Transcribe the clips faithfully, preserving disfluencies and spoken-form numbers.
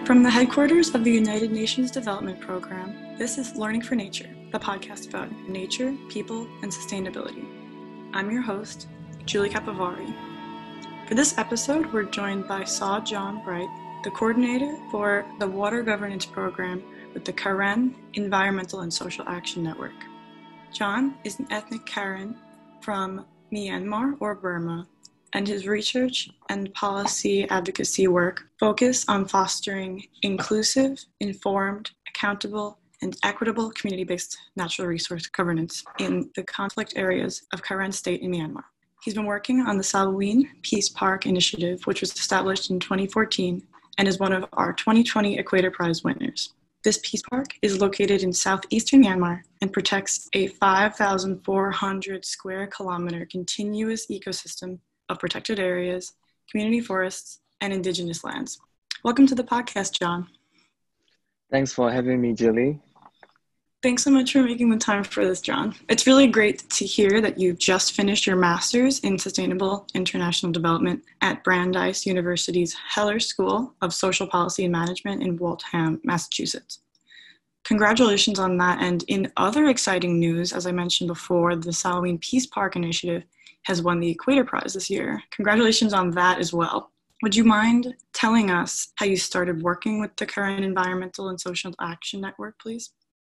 From the headquarters of the United Nations Development Program, this is Learning for Nature, the podcast about nature, people, and sustainability. I'm your host, Julie Capivari. For this episode, we're joined by Saw John Bright, the coordinator for the Water Governance Program with the Karen Environmental and Social Action Network. John is an ethnic Karen from Myanmar or Burma, and his research and policy advocacy work focus on fostering inclusive, informed, accountable, and equitable community-based natural resource governance in the conflict areas of Karen State in Myanmar. He's been working on the Salween Peace Park Initiative, which was established in twenty fourteen and is one of our twenty twenty Equator Prize winners. This peace park is located in southeastern Myanmar and protects a five thousand four hundred square kilometer continuous ecosystem of protected areas, community forests, and indigenous lands. Welcome to the podcast, John. Thanks for having me, Julie. Thanks so much for making the time for this, John. It's really great to hear that you've just finished your master's in Sustainable International Development at Brandeis University's Heller School of Social Policy and Management in Waltham, Massachusetts. Congratulations on that. And in other exciting news, as I mentioned before, the Salween Peace Park Initiative has won the Equator Prize this year. Congratulations on that as well. Would you mind telling us how you started working with the Karen Environmental and Social Action Network, please?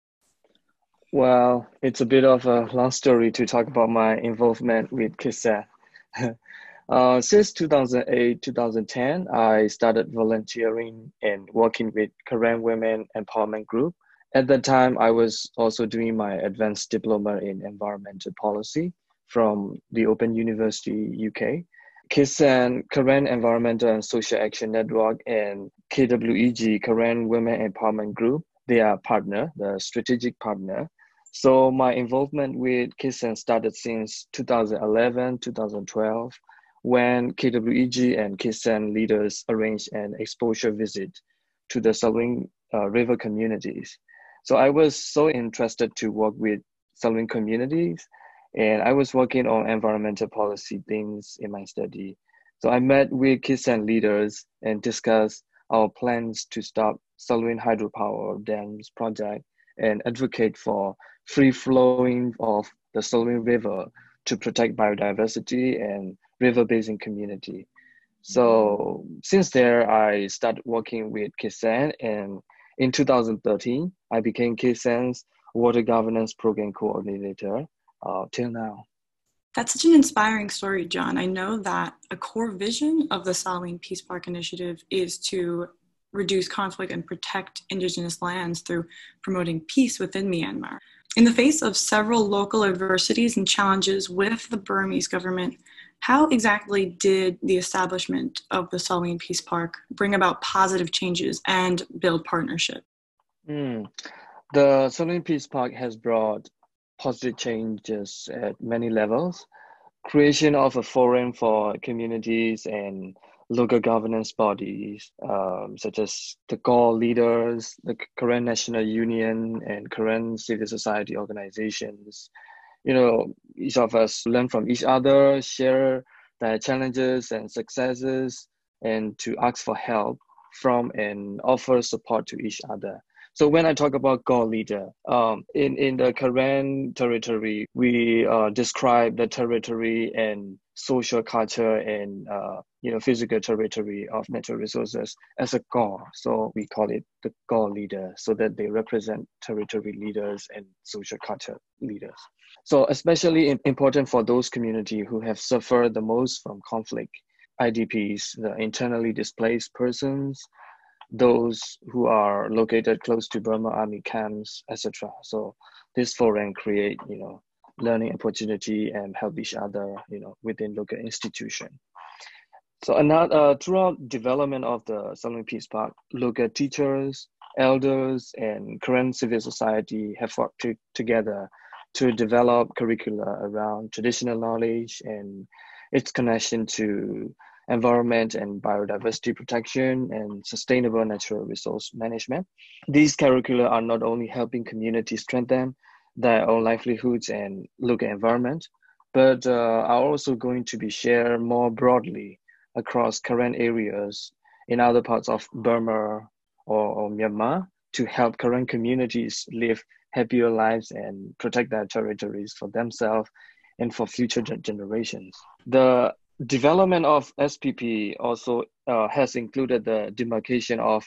Well, it's a bit of a long story to talk about my involvement with KISAN. uh, since two thousand eight, two thousand ten, I started volunteering and working with Karen Women Empowerment Group. At that time, I was also doing my advanced diploma in environmental policy from the Open University, U K. KISAN, Karen Environmental and Social Action Network, and K W E G, Karen Women Empowerment Group, they are partner, the strategic partner. So my involvement with KISAN started since two thousand eleven, two thousand twelve, when K W E G and KISAN leaders arranged an exposure visit to the Salween uh, River communities. So I was so interested to work with Salween communities, and I was working on environmental policy things in my study. So I met with KISAN leaders and discussed our plans to stop Salween hydropower dams project and advocate for free flowing of the Salween River to protect biodiversity and river basin community. So since there, I started working with KISAN, and in two thousand thirteen, I became KISAN's Water Governance Program Coordinator uh, till now. That's such an inspiring story, John. I know that a core vision of the Salween Peace Park Initiative is to reduce conflict and protect indigenous lands through promoting peace within Myanmar. In the face of several local adversities and challenges with the Burmese government, how exactly did the establishment of the Salween Peace Park bring about positive changes and build partnership? Mm. The Salween Peace Park has brought positive changes at many levels. Creation of a forum for communities and local governance bodies, um, such as the core leaders, the Karen National Union, and Karen civil society organizations. You know, each of us learn from each other, share their challenges and successes, and to ask for help from and offer support to each other. So when I talk about core leader, um, in, in the Karen territory, we uh, describe the territory and social culture and uh, you know physical territory of natural resources as a core. So we call it the core leader, so that they represent territory leaders and social culture leaders. So especially important for those communities who have suffered the most from conflict, I D Ps, the internally displaced persons, those who are located close to Burma army camps, et cetera. So this forum create, you know, learning opportunity and help each other, you know, within local institution. So another uh, throughout development of the Salween Peace Park, local teachers, elders, and current civil society have worked to, together to develop curricula around traditional knowledge and its connection to environment and biodiversity protection and sustainable natural resource management. These curricula are not only helping communities strengthen their own livelihoods and local environment, but uh, are also going to be shared more broadly across current areas in other parts of Burma or, or Myanmar to help Karen communities live happier lives and protect their territories for themselves and for future generations. The development of S P P also uh, has included the demarcation of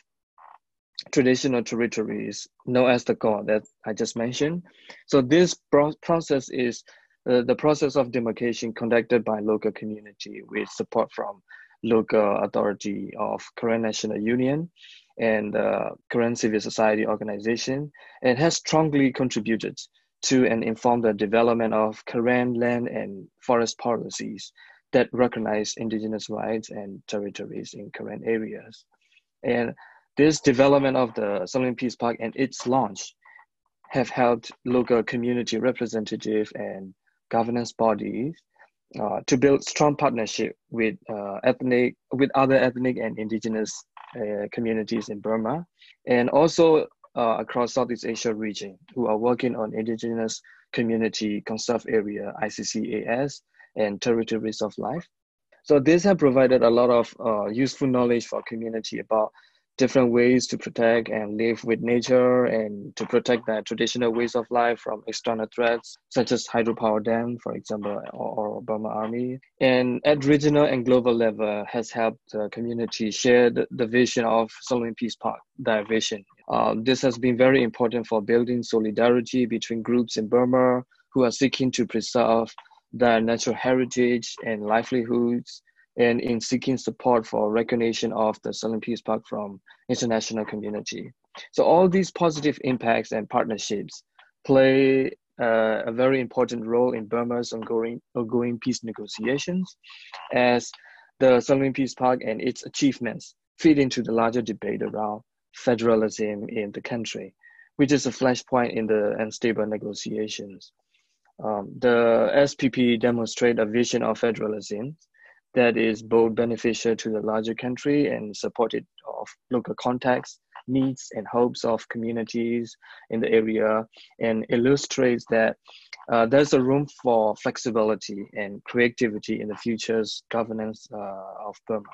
traditional territories known as the G O R that I just mentioned. So this pro- process is uh, the process of demarcation conducted by local community with support from local authority of Karen National Union and uh, Karen civil society organization, and has strongly contributed to and informed the development of Karen land and forest policies that recognize indigenous rights and territories in Karen areas. And this development of the Sunlin Peace Park and its launch have helped local community representative and governance bodies uh, to build strong partnership with uh, ethnic, with other ethnic and indigenous uh, communities in Burma, and also uh, across Southeast Asia region, who are working on indigenous community conserved area I C C A S and territories of life. So this has provided a lot of uh, useful knowledge for community about different ways to protect and live with nature and to protect their traditional ways of life from external threats, such as hydropower dam, for example, or, or Burma Army. And at regional and global level has helped the community share the, the vision of Sunlin Peace Park, their vision. Uh, this has been very important for building solidarity between groups in Burma who are seeking to preserve their natural heritage and livelihoods, and in seeking support for recognition of the Sunlin Peace Park from international community. So all these positive impacts and partnerships play uh, a very important role in Burma's ongoing, ongoing peace negotiations, as the Sunlin Peace Park and its achievements fit into the larger debate around federalism in the country, which is a flashpoint in the unstable negotiations. Um, the S P P demonstrate a vision of federalism that is both beneficial to the larger country and supportive of local contexts, needs, and hopes of communities in the area, and illustrates that uh, there's a room for flexibility and creativity in the future's governance uh, of Burma.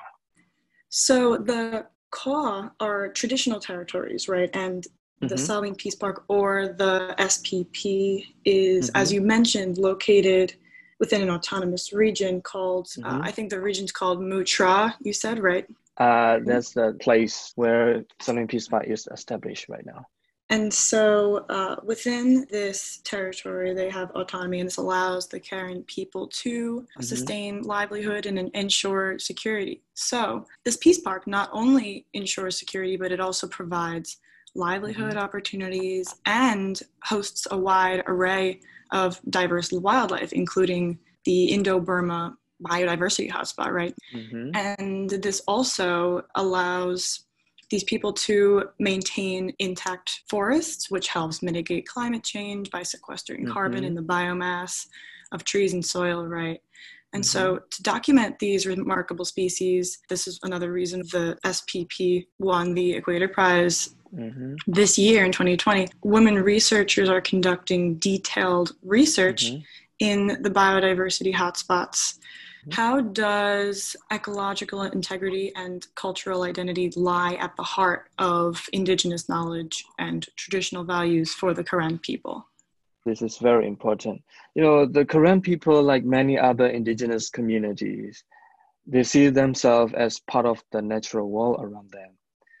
So the K A are traditional territories, right? And the mm-hmm. Sunlin Peace Park, or the S P P, is, mm-hmm. as you mentioned, located within an autonomous region called, mm-hmm. uh, I think the region's called Mutra, you said, right? Uh, that's the place where Sunlin Peace Park is established right now. And so uh, within this territory, they have autonomy, and this allows the Karen people to mm-hmm. sustain livelihood and ensure security. So this peace park not only ensures security, but it also provides livelihood mm-hmm. opportunities and hosts a wide array of diverse wildlife, including the Indo-Burma biodiversity hotspot, right? Mm-hmm. And this also allows these people to maintain intact forests, which helps mitigate climate change by sequestering mm-hmm. carbon in the biomass of trees and soil, right? And mm-hmm. so to document these remarkable species, this is another reason the S P P won the Equator Prize mm-hmm. this year in twenty twenty. Women researchers are conducting detailed research mm-hmm. in the biodiversity hotspots. How does ecological integrity and cultural identity lie at the heart of indigenous knowledge and traditional values for the Karen people? This is very important. You know, the Karen people, like many other indigenous communities, they see themselves as part of the natural world around them.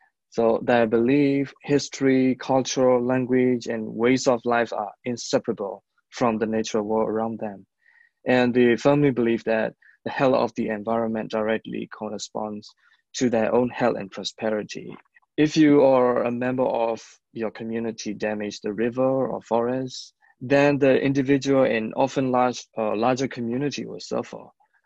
So their belief, history, culture, language, and ways of life are inseparable from the natural world around them. And they firmly believe that the health of the environment directly corresponds to their own health and prosperity. If you or a member of your community damage the river or forest, then the individual and often large, uh, larger community will suffer.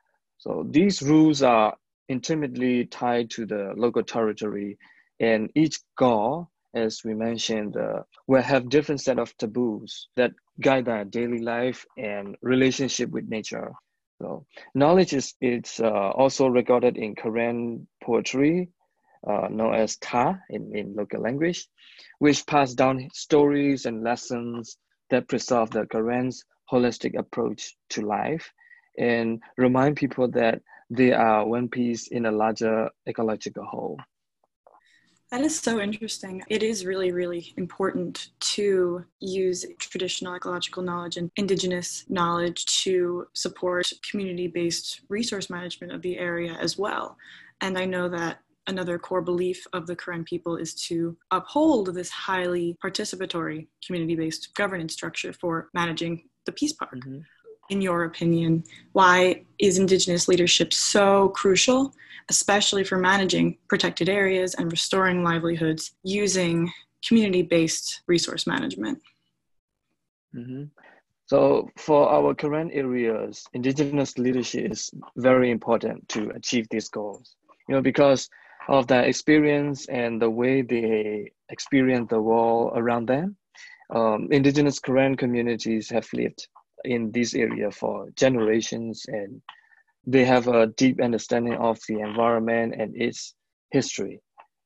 So these rules are intimately tied to the local territory, and each G A, as we mentioned, uh, will have different set of taboos that guide their daily life and relationship with nature. So knowledge is it's uh, also recorded in Karen poetry, uh, known as Ka in, in local language, which pass down stories and lessons that preserve the Karen's holistic approach to life and remind people that they are one piece in a larger ecological whole. That is so interesting. It is really, really important to use traditional ecological knowledge and indigenous knowledge to support community-based resource management of the area as well. And I know that another core belief of the Karen people is to uphold this highly participatory community-based governance structure for managing the Peace Park. Mm-hmm. In your opinion, why is Indigenous leadership so crucial, especially for managing protected areas and restoring livelihoods using community-based resource management? Mm-hmm. So for our current areas, Indigenous leadership is very important to achieve these goals, you know, because of their experience and the way they experience the world around them. Um, Indigenous Karen communities have lived in this area for generations, and they have a deep understanding of the environment and its history.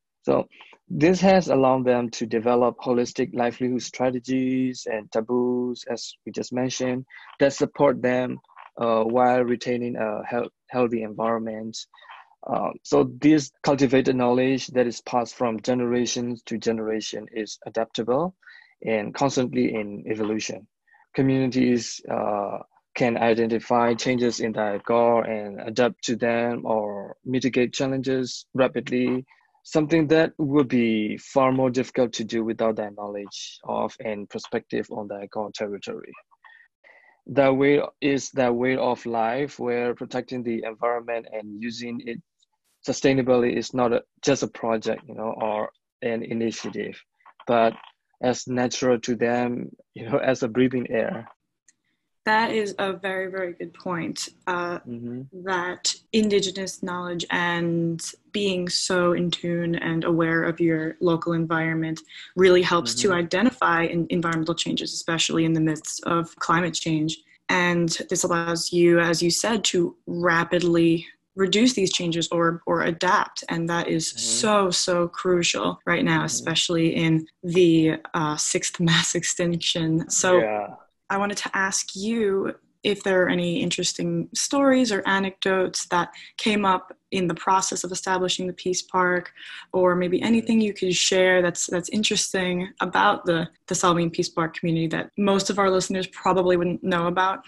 So this has allowed them to develop holistic livelihood strategies and taboos, as we just mentioned, that support them uh, while retaining a he- healthy environment. Um, so this cultivated knowledge that is passed from generation to generation is adaptable and constantly in evolution. Communities uh, can identify changes in their core and adapt to them or mitigate challenges rapidly, something that would be far more difficult to do without their knowledge of and perspective on their core territory. Their way is their way of life where protecting the environment and using it sustainably is not a, just a project, you know, or an initiative, but as natural to them, you know, as a breathing air. That is a very, very good point, uh, mm-hmm. that Indigenous knowledge and being so in tune and aware of your local environment really helps mm-hmm. to identify in environmental changes, especially in the midst of climate change. And this allows you, as you said, to rapidly reduce these changes or or adapt, and that is mm-hmm. so so crucial right now, mm-hmm. especially in the uh, sixth mass extinction. So yeah. I wanted to ask you if there are any interesting stories or anecdotes that came up in the process of establishing the Peace Park, or maybe anything you could share that's that's interesting about the the Salamine Peace Park community that most of our listeners probably wouldn't know about.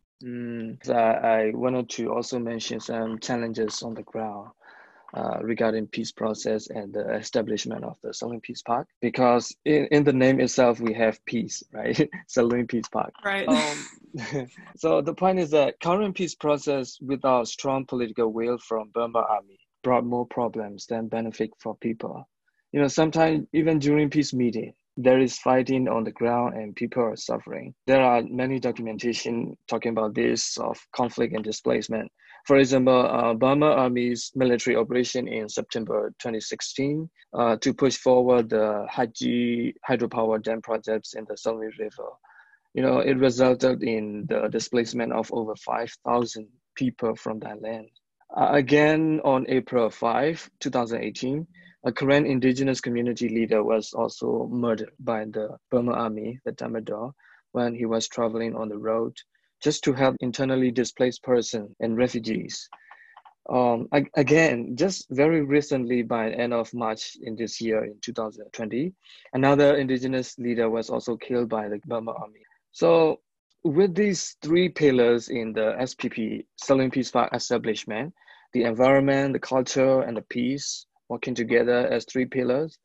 Mm, so I wanted to also mention some challenges on the ground uh, regarding peace process and the establishment of the Salamine Peace Park, because in, in the name itself we have peace, right? Salamine Peace Park. Right. Um, so the point is that current peace process without strong political will from Burma Army brought more problems than benefit for people. You know, sometimes even during peace meeting, there is fighting on the ground and people are suffering. There are many documentation talking about this of conflict and displacement. For example, uh, Burma Army's military operation in September twenty sixteen uh, to push forward the Haji hydropower dam projects in the Salween River. You know, it resulted in the displacement of over five thousand people from that land. Uh, again, on April fifth, twenty eighteen, a Karen indigenous community leader was also murdered by the Burma Army, the Damodar, when he was traveling on the road just to help internally displaced persons and refugees. Um, again, just very recently, by the end of March in this year, in two thousand twenty, another indigenous leader was also killed by the Burma Army. So with these three pillars in the S P P, Salamine Peace Park establishment, the environment, the culture, and the peace, working together as three pillars,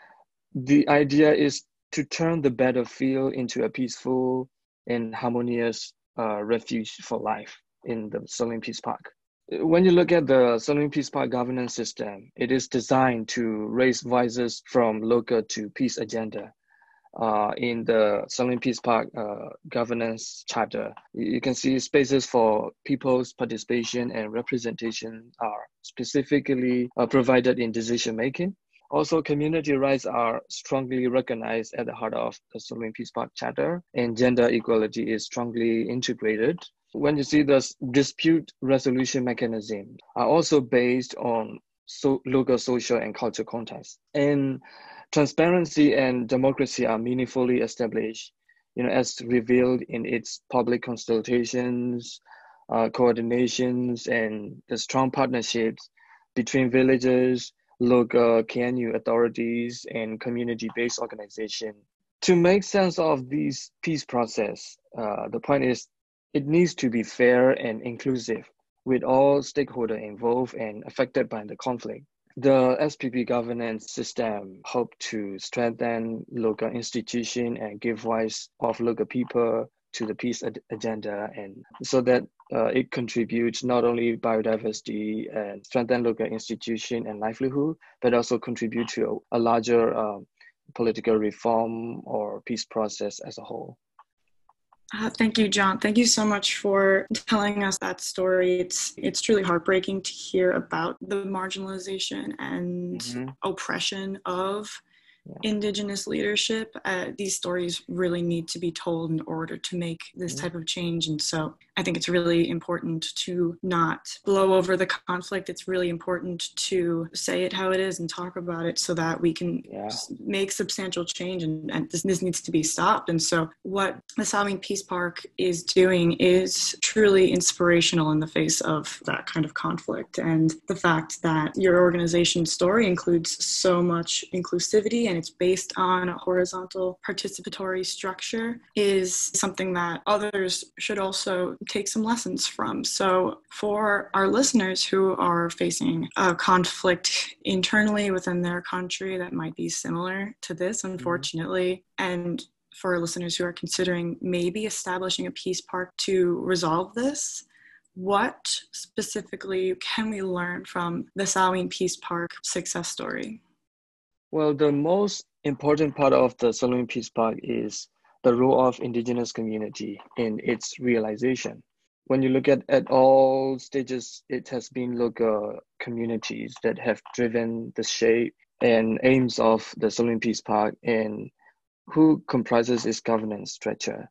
the idea is to turn the battlefield into a peaceful and harmonious uh, refuge for life in the Salamine Peace Park. When you look at the Salamine Peace Park governance system, it is designed to raise voices from local to peace agenda. Uh, in the Salamine Peace Park uh, governance charter, you can see spaces for people's participation and representation are specifically uh, provided in decision making. Also, community rights are strongly recognized at the heart of the Salamine Peace Park charter, and gender equality is strongly integrated. When you see the dispute resolution mechanisms are also based on so local social and cultural context. And transparency and democracy are meaningfully established, you know, as revealed in its public consultations, uh, coordinations, and the strong partnerships between villagers, local K N U authorities, and community-based organizations. To make sense of this peace process, uh, the point is it needs to be fair and inclusive, with all stakeholders involved and affected by the conflict. The S P P governance system hope to strengthen local institutions and give voice of local people to the peace ad- agenda, and so that uh, it contributes not only biodiversity and strengthen local institution and livelihood, but also contribute to a, a larger um, political reform or peace process as a whole. Uh, thank you, John. Thank you so much for telling us that story. It's it's truly heartbreaking to hear about the marginalization and mm-hmm. oppression of yeah. Indigenous leadership. Uh, these stories really need to be told in order to make this mm-hmm. type of change. And so I think it's really important to not blow over the conflict. It's really important to say it how it is and talk about it so that we can yeah. make substantial change, and, and this, this needs to be stopped. And so what the Salween Peace Park is doing is truly inspirational in the face of that kind of conflict. And the fact that your organization's story includes so much inclusivity and it's based on a horizontal participatory structure is something that others should also take some lessons from. So for our listeners who are facing a conflict internally within their country that might be similar to this, unfortunately, mm-hmm. and for our listeners who are considering maybe establishing a peace park to resolve this, what specifically can we learn from the Salween Peace Park success story? Well, the most important part of the Salween Peace Park is the role of Indigenous community in its realization. When you look at, at all stages, it has been local communities that have driven the shape and aims of the Salween Peace Park and who comprises its governance structure.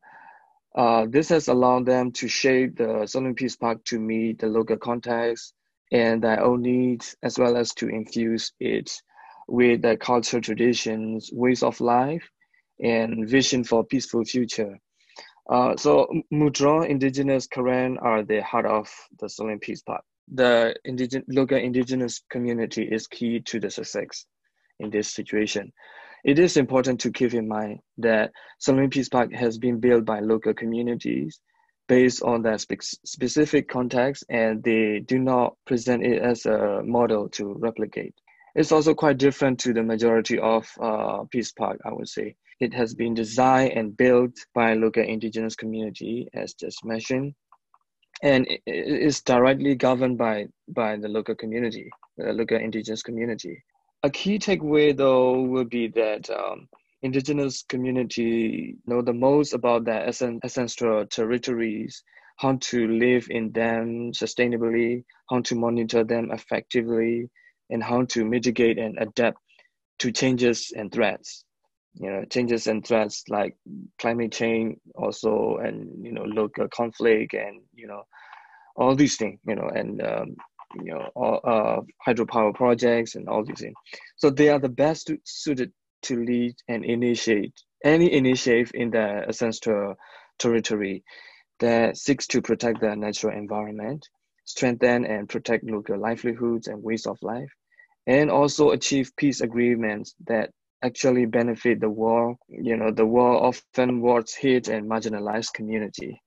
Uh, this has allowed them to shape the Salween Peace Park to meet the local context and their own needs, as well as to infuse it with the cultural traditions, ways of life, and vision for a peaceful future. Uh, so Mudron, Indigenous Karen are the heart of the Salween Peace Park. The indigen- local Indigenous community is key to the success in this situation. It is important to keep in mind that Salween Peace Park has been built by local communities based on their spe- specific context, and they do not present it as a model to replicate. It's also quite different to the majority of uh, Peace Park, I would say. It has been designed and built by a local Indigenous community, as just mentioned, and it is directly governed by, by the local community, the local Indigenous community. A key takeaway, though, will be that um, Indigenous community know the most about their ancestral territories, how to live in them sustainably, how to monitor them effectively, and how to mitigate and adapt to changes and threats. You know, changes and threats like climate change also, and, you know, local conflict and, you know, all these things, you know, and, um, you know, all, uh, hydropower projects and all these things. So they are the best to, suited to lead and initiate any initiative in the ancestral territory that seeks to protect the natural environment, strengthen and protect local livelihoods and ways of life, and also achieve peace agreements that actually benefit the war. You know, the war often wars hit and marginalized community.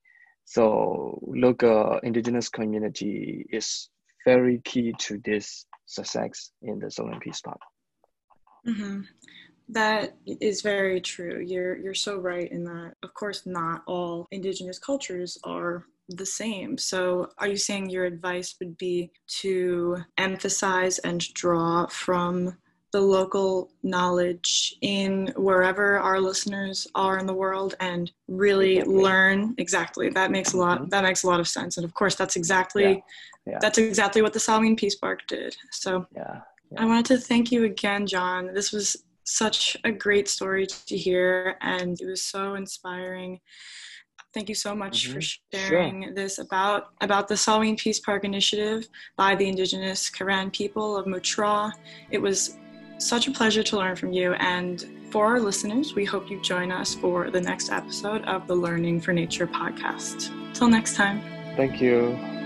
So local Indigenous community is very key to this success in the Salween Peace Park. Mm-hmm. That is very true. You're you're so right in that, of course, not all Indigenous cultures are the same. So are you saying your advice would be to emphasize and draw from the local knowledge in wherever our listeners are in the world and really exactly. learn? Exactly. That makes a lot, mm-hmm. that makes a lot of sense. And of course, that's exactly, yeah. Yeah. that's exactly what the Salween Peace Park did. So yeah. Yeah. I wanted to thank you again, John. This was such a great story to hear, and it was so inspiring. Thank you so much mm-hmm. for sharing sure. this about, about the Salween Peace Park initiative by the Indigenous Karen people of Mutra. It was such a pleasure to learn from you, and for our listeners, we hope you join us for the next episode of the Learning for Nature podcast. Till next time. Thank you.